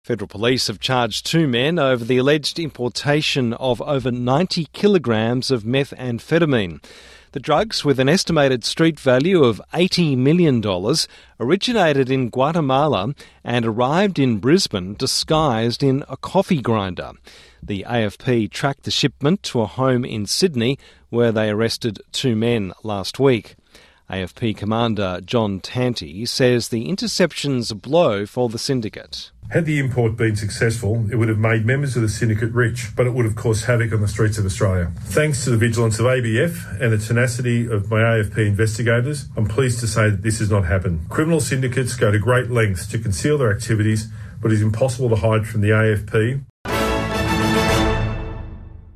Federal Police have charged 2 men over the alleged importation of over 90 kilograms of methamphetamine. The drugs, with an estimated street value of $80 million, originated in Guatemala and arrived in Brisbane disguised in a coffee grinder. The AFP tracked the shipment to a home in Sydney where they arrested 2 men last week. AFP commander John Tanti says the interception's a blow for the syndicate. Had the import been successful, it would have made members of the syndicate rich, but it would have caused havoc on the streets of Australia. Thanks to the vigilance of ABF and the tenacity of my AFP investigators, I'm pleased to say that this has not happened. Criminal syndicates go to great lengths to conceal their activities, but it is impossible to hide from the AFP.